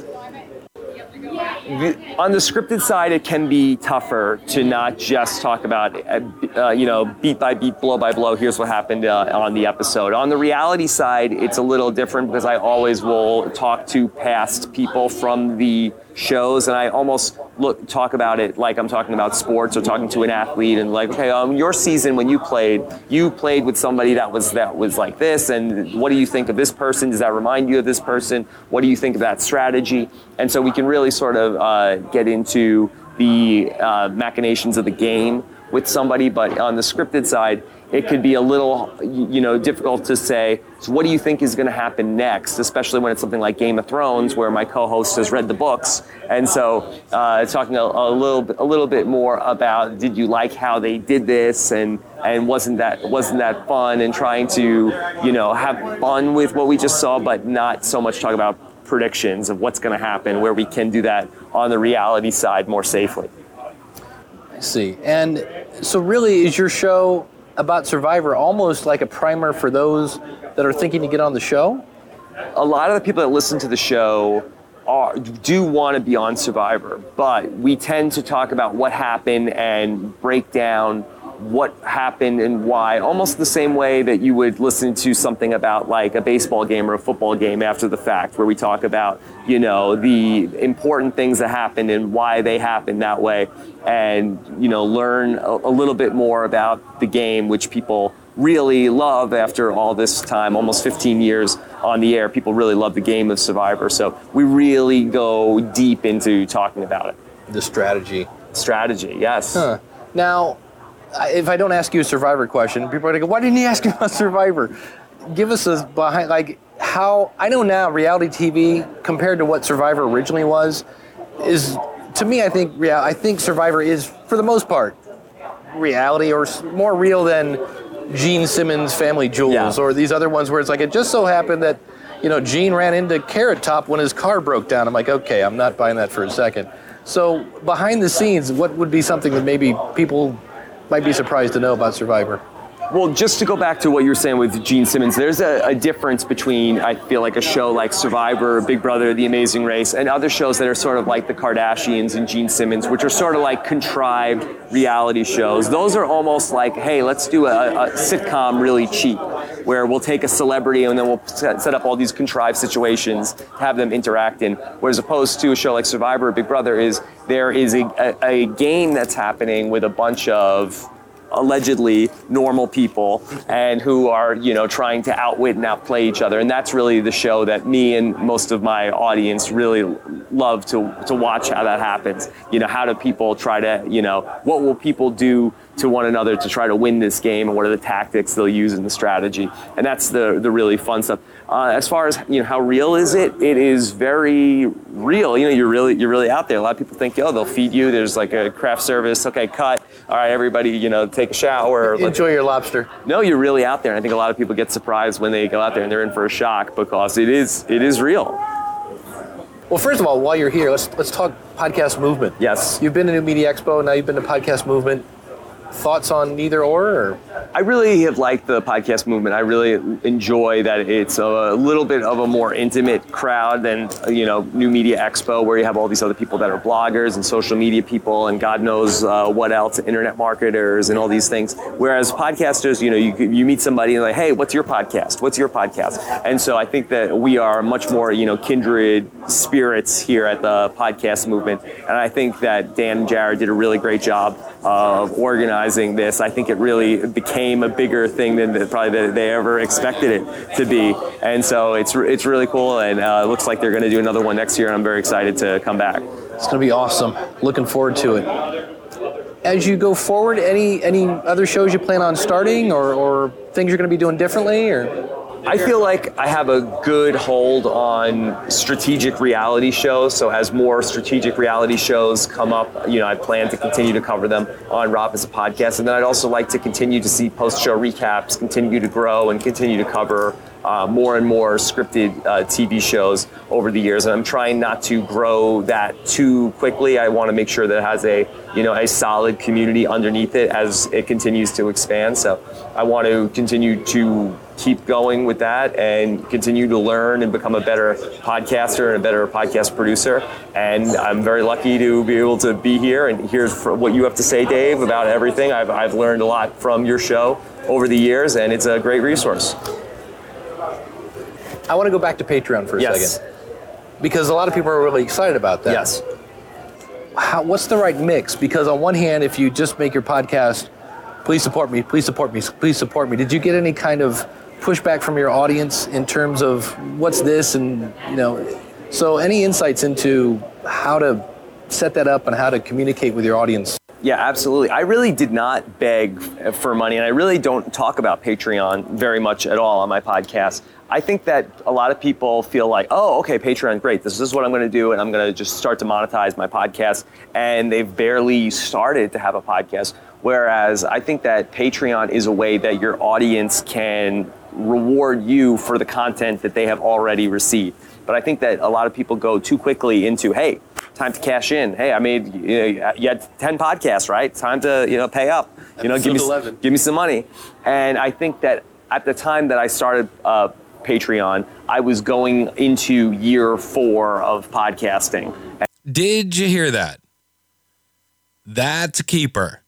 On the scripted side, it can be tougher to not just talk about, uh, you know, beat by beat, blow by blow, here's what happened uh, on the episode. On the reality side, it's a little different because I always will talk to past people from the shows, and I almost look talk about it like I'm talking about sports or talking to an athlete, and like, okay, um, your season when you played, you played with somebody that was that was like this, and what do you think of this person? Does that remind you of this person? What do you think of that strategy? And so we can really sort of uh, get into the uh, machinations of the game with somebody, but on the scripted side, it could be a little, you know, difficult to say, so what do you think is going to happen next, especially when it's something like Game of Thrones, where my co-host has read the books. And so uh, talking a, a little bit, a little bit more about, did you like how they did this, and and wasn't that wasn't that fun, and trying to, you know, have fun with what we just saw, but not so much talk about predictions of what's going to happen, where we can do that on the reality side more safely. I see. And so really, is your show about Survivor almost like a primer for those that are thinking to get on the show? A lot of the people that listen to the show are, do want to be on Survivor, but we tend to talk about what happened and break down what happened and why, almost the same way that you would listen to something about like a baseball game or a football game after the fact, where we talk about, you know, the important things that happened and why they happened that way, and, you know, learn a, a little bit more about the game, which people really love after all this time, almost fifteen years on the air. People really love the game of Survivor, so we really go deep into talking about it. The strategy. Strategy, yes. Huh. Now, if I don't ask you a Survivor question, people are going to go, why didn't you ask me about Survivor? Give us a behind, like, how, I know now reality T V compared to what Survivor originally was, is, to me, I think, real, I think Survivor is, for the most part, reality, or more real than Gene Simmons' Family Jewels, yeah, or these other ones where it's like, it just so happened that, you know, Gene ran into Carrot Top when his car broke down. I'm like, okay, I'm not buying that for a second. So behind the scenes, what would be something that maybe people might be surprised to know about Survivor? Well, just to go back to what you were saying with Gene Simmons, there's a, a difference between, I feel like, a show like Survivor, Big Brother, The Amazing Race, and other shows that are sort of like the Kardashians and Gene Simmons, which are sort of like contrived reality shows. Those are almost like, hey, let's do a, a sitcom really cheap, where we'll take a celebrity and then we'll set, set up all these contrived situations to have them interact in. Whereas opposed to a show like Survivor or Big Brother is, there is a, a, a game that's happening with a bunch of allegedly normal people, and who are, you know, trying to outwit and outplay each other. And that's really the show that me and most of my audience really love to to watch, how that happens. You know, how do people try to, you know, what will people do to one another to try to win this game, and what are the tactics they'll use in the strategy? And that's the the really fun stuff. Uh, as far as, you know, how real is it? It is very real. You know, you're really you're really out there. A lot of people think, oh, they'll feed you. There's like a craft service. Okay, cut. All right, everybody, you know, take a shower. Enjoy your lobster. No, you're really out there. And I think a lot of people get surprised when they go out there and they're in for a shock, because it is it is real. Well, first of all, while you're here, let's let's talk Podcast Movement. Yes. You've been to New Media Expo, now you've been to Podcast Movement. Thoughts on either or, or? I really have liked the Podcast Movement. I really enjoy that it's a little bit of a more intimate crowd than, you know, New Media Expo, where you have all these other people that are bloggers and social media people and God knows uh, what else, internet marketers and all these things. Whereas podcasters, you know, you you meet somebody and like, hey, what's your podcast? What's your podcast? And so I think that we are much more, you know, kindred spirits here at the Podcast Movement. And I think that Dan and Jared did a really great job of organizing this. I think it really became a bigger thing than the, probably that they ever expected it to be. And so it's it's really cool, and uh, it looks like they're going to do another one next year, and I'm very excited to come back. It's going to be awesome. Looking forward to it. as you go forward, any any other shows you plan on starting, or, or things you're going to be doing differently, or? I feel like I have a good hold on strategic reality shows. So as more strategic reality shows come up, you know, I plan to continue to cover them on Rob as a podcast. And then I'd also like to continue to see post-show recaps, continue to grow and continue to cover uh, more and more scripted uh, T V shows over the years. And I'm trying not to grow that too quickly. I want to make sure that it has a, you know, a solid community underneath it as it continues to expand. So I want to continue to keep going with that and continue to learn and become a better podcaster and a better podcast producer. And I'm very lucky to be able to be here and hear what you have to say, Dave, about everything. I've, I've learned a lot from your show over the years, and it's a great resource. I want to go back to Patreon for a yes. second, because a lot of people are really excited about that. Yes. How, what's the right mix? Because on one hand, if you just make your podcast, please support me, please support me, please support me. Did you get any kind of pushback from your audience in terms of what's this, and you know, so any insights into how to set that up and how to communicate with your audience? Yeah, absolutely. I really did not beg for money, and I really don't talk about Patreon very much at all on my podcast. I think that a lot of people feel like, oh, okay, Patreon, great. This is what I'm going to do, and I'm going to just start to monetize my podcast. And they've barely started to have a podcast. Whereas I think that Patreon is a way that your audience can reward you for the content that they have already received. But I think that a lot of people go too quickly into, hey, time to cash in. Hey, I made, you know, you had ten podcasts, right? Time to, you know, pay up. You know, give me, give me some money. And I think that at the time that I started uh, Patreon, I was going into year four of podcasting. Did you hear that? That's a keeper.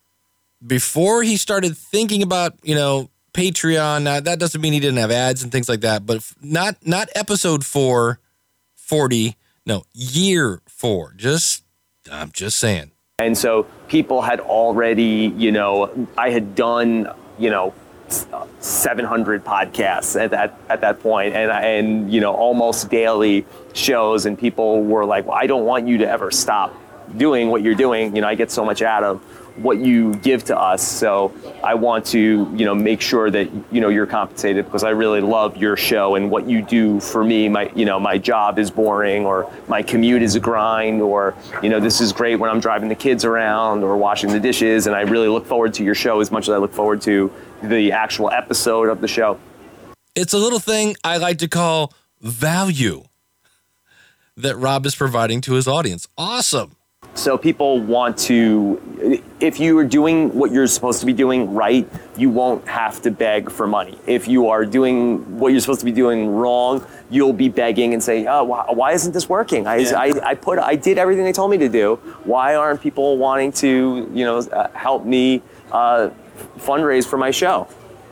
Before he started thinking about, you know, Patreon, now that doesn't mean he didn't have ads and things like that, but not not episode four forty, no, year four. Just, I'm just saying. And so people had already, you know, I had done, you know, seven hundred podcasts at that at that point, and and you know, almost daily shows, and people were like, well, I don't want you to ever stop doing what you're doing. You know, I get so much out of what you give to us, so I want to, you know, make sure that, you know, you're compensated, because I really love your show and what you do for me. My, you know, my job is boring, or my commute is a grind, or, you know, this is great when I'm driving the kids around or washing the dishes, and I really look forward to your show as much as I look forward to the actual episode of the show. It's a little thing I like to call value that Rob is providing to his audience. Awesome. So people want to, if you are doing what you're supposed to be doing right, you won't have to beg for money. If you are doing what you're supposed to be doing wrong, you'll be begging and say, oh, why, why isn't this working? I, yeah. I, I put, I did everything they told me to do. Why aren't people wanting to, you know, uh, help me uh, fundraise for my show?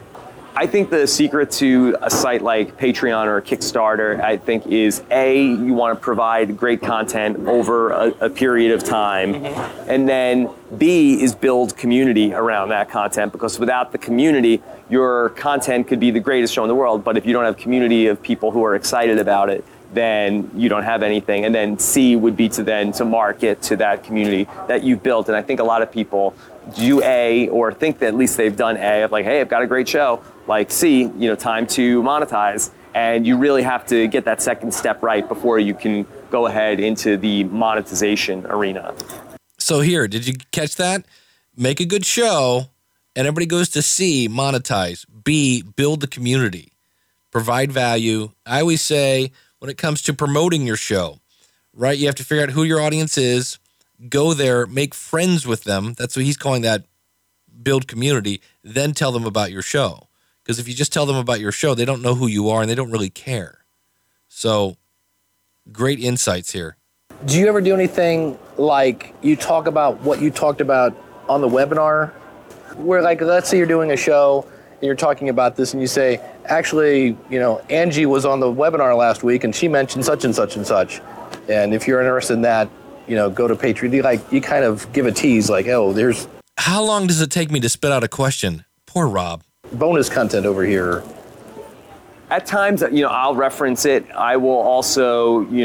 I think the secret to a site like Patreon or Kickstarter, I think, is A, you want to provide great content over a, a period of time. Mm-hmm. And then B is build community around that content, because without the community, your content could be the greatest show in the world, but if you don't have community of people who are excited about it, then you don't have anything. And then C would be to then to market to that community that you've built. And I think a lot of people do A, or think that at least they've done A, of like, hey, I've got a great show. Like C, you know, time to monetize. And you really have to get that second step right before you can go ahead into the monetization arena. So here, did you catch that? Make a good show, and everybody goes to C, monetize. B, build the community. Provide value. I always say, when it comes to promoting your show, right, you have to figure out who your audience is, go there, make friends with them. That's what he's calling that, build community, then tell them about your show. Because if you just tell them about your show, they don't know who you are and they don't really care. So, great insights here. Do you ever do anything like you talk about what you talked about on the webinar? Where, like, let's say you're doing a show and you're talking about this and you say, actually, you know, Angie was on the webinar last week and she mentioned such and such and such. And if you're interested in that, you know, go to Patreon. You, like, you kind of give a tease like, oh, there's... How long does it take me to spit out a question? Poor Rob. Bonus content over here. At times, you know, I'll reference it. I will also, you know,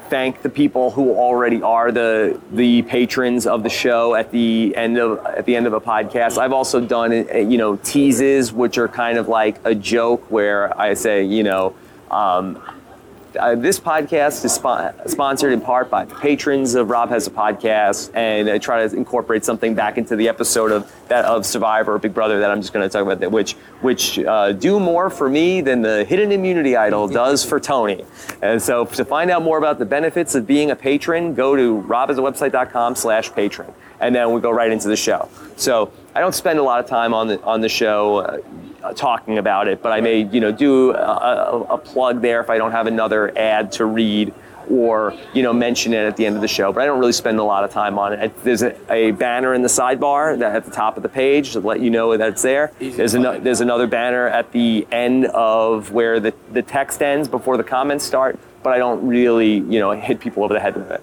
thank the people who already are the the patrons of the show at the end of at the end of a podcast. I've also done you know teases, which are kind of like a joke where I say you know. Um, Uh, this podcast is spo- sponsored in part by the patrons of Rob Has a Podcast, and I try to incorporate something back into the episode of that of Survivor, Big Brother, that I'm just going to talk about, that which which uh, do more for me than the hidden immunity idol does for Tony. And so to find out more about the benefits of being a patron, go to rob has a website dot com slash patron, and then we go right into the show. So I don't spend a lot of time on the on the show uh, talking about it, but I may, you know, do a, a, a plug there if I don't have another ad to read, or, you know, mention it at the end of the show. But I don't really spend a lot of time on it. There's a, a banner in the sidebar that at the top of the page to let you know that it's there. There's, an, there's another banner at the end of where the, the text ends before the comments start, but I don't really, you know, hit people over the head with it.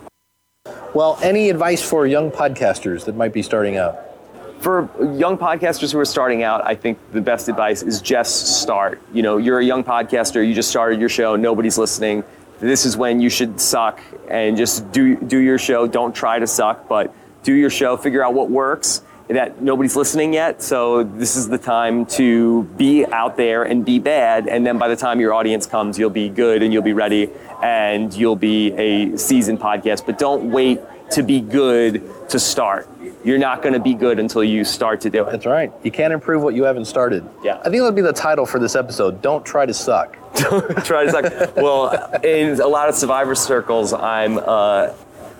Well, any advice for young podcasters that might be starting out? For young podcasters who are starting out, I think the best advice is just start. You know, you're a young podcaster, you just started your show, nobody's listening. This is when you should suck and just do do your show. Don't try to suck, but do your show, figure out what works, that nobody's listening yet. So this is the time to be out there and be bad. And then by the time your audience comes, you'll be good and you'll be ready and you'll be a seasoned podcast. But don't wait to be good to start. You're not going to be good until you start to do it. That's right. You can't improve what you haven't started. Yeah. I think that'll be the title for this episode. Don't try to suck. Don't try to suck. Well, in a lot of Survivor circles, I'm uh,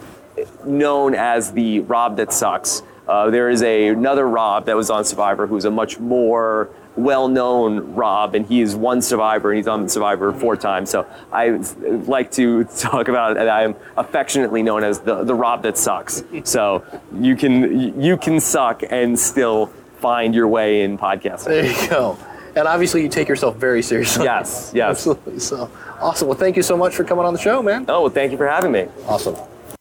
known as the Rob that sucks. Uh, there is a, another Rob that was on Survivor who's a much more well-known Rob, and he is one Survivor, and he's on Survivor four times. So I like to talk about it, and I'm affectionately known as the, the Rob that sucks. So you can you can suck and still find your way in podcasting. There you go. And obviously you take yourself very seriously. Yes, yes. Absolutely. So awesome. Well, thank you so much for coming on the show, man. Oh, well, thank you for having me. Awesome.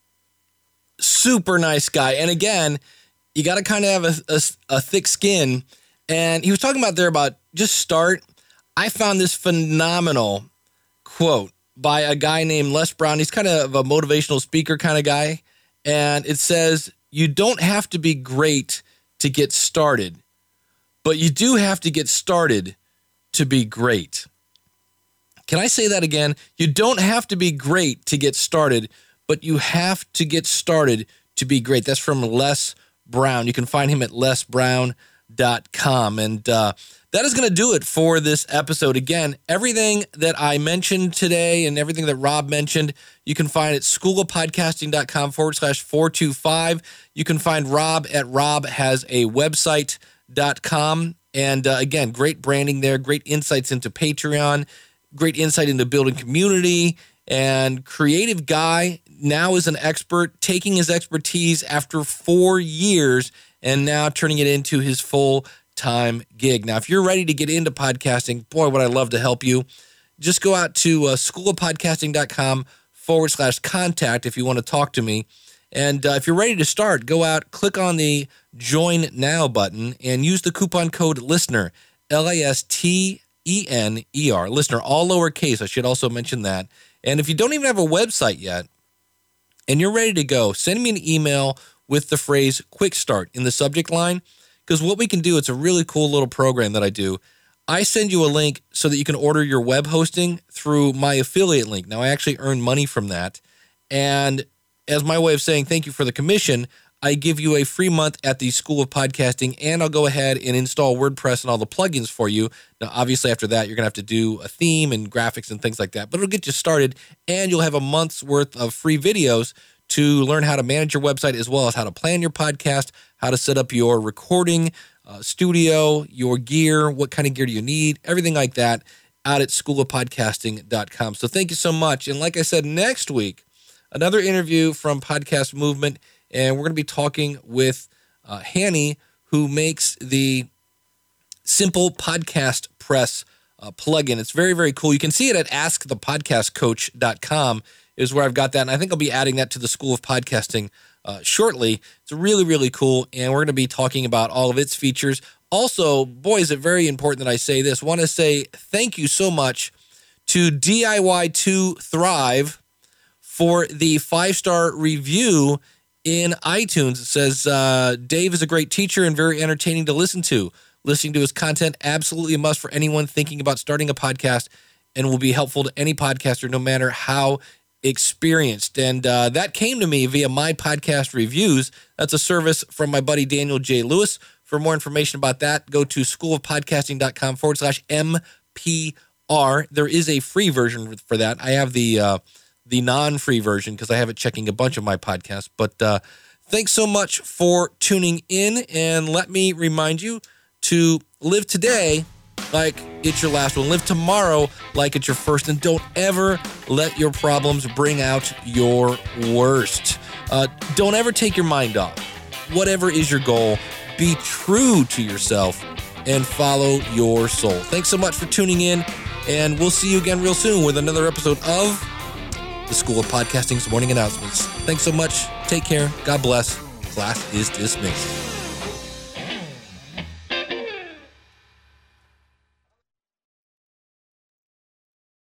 Super nice guy. And again, you got to kind of have a, a, a thick skin. And he was talking about there about just start. I found this phenomenal quote by a guy named Les Brown. He's kind of a motivational speaker kind of guy. And it says, you don't have to be great to get started, but you do have to get started to be great. Can I say that again? You don't have to be great to get started, but you have to get started to be great. That's from Les Brown. You can find him at les brown dot com. And uh, that is going to do it for this episode. Again, everything that I mentioned today and everything that Rob mentioned, you can find at schoolofpodcasting.com forward slash 425. You can find Rob at rob has a website dot com. And uh, again, great branding there, great insights into Patreon, great insight into building community, and creative guy. Now is an expert, taking his expertise after four years and now turning it into his full-time gig. Now, if you're ready to get into podcasting, boy, would I love to help you. Just go out to uh, schoolofpodcasting.com forward slash contact if you want to talk to me. And uh, if you're ready to start, go out, click on the Join Now button, and use the coupon code LISTENER, L A S T E N E R, LISTENER, all lowercase. I should also mention that. And if you don't even have a website yet, and you're ready to go, send me an email with the phrase quick start in the subject line, because what we can do, it's a really cool little program that I do. I send you a link so that you can order your web hosting through my affiliate link. Now, I actually earn money from that. And as my way of saying thank you for the commission, I give you a free month at the School of Podcasting, and I'll go ahead and install WordPress and all the plugins for you. Now, obviously, after that, you're going to have to do a theme and graphics and things like that, but it'll get you started, and you'll have a month's worth of free videos to learn how to manage your website, as well as how to plan your podcast, how to set up your recording uh, studio, your gear, what kind of gear do you need, everything like that out at school of podcasting dot com. So thank you so much. And like I said, next week, another interview from Podcast Movement, and we're going to be talking with uh, Hanny, who makes the Simple Podcast Press uh, plugin. It's very, very cool. You can see it at ask the podcast coach dot com is where I've got that, and I think I'll be adding that to the School of Podcasting uh, shortly. It's really, really cool, and we're going to be talking about all of its features. Also, boy, is it very important that I say this. I want to say thank you so much to D I Y two Thrive for the five-star review in iTunes. It says, uh, Dave is a great teacher and very entertaining to listen to. Listening to his content, absolutely a must for anyone thinking about starting a podcast, and will be helpful to any podcaster, no matter how experienced. And uh, that came to me via My Podcast Reviews. That's a service from my buddy Daniel J. Lewis. For more information about that, go to schoolofpodcasting.com forward slash MPR. There is a free version for that. I have the uh, the non-free version because I have it checking a bunch of my podcasts. But uh, thanks so much for tuning in. And let me remind you to live today like it's your last one. Live tomorrow like it's your first. And don't ever let your problems bring out your worst. Uh, don't ever take your mind off. Whatever is your goal, be true to yourself and follow your soul. Thanks so much for tuning in, and we'll see you again real soon with another episode of the School of Podcasting's Morning Announcements. Thanks so much. Take care. God bless. Class is dismissed.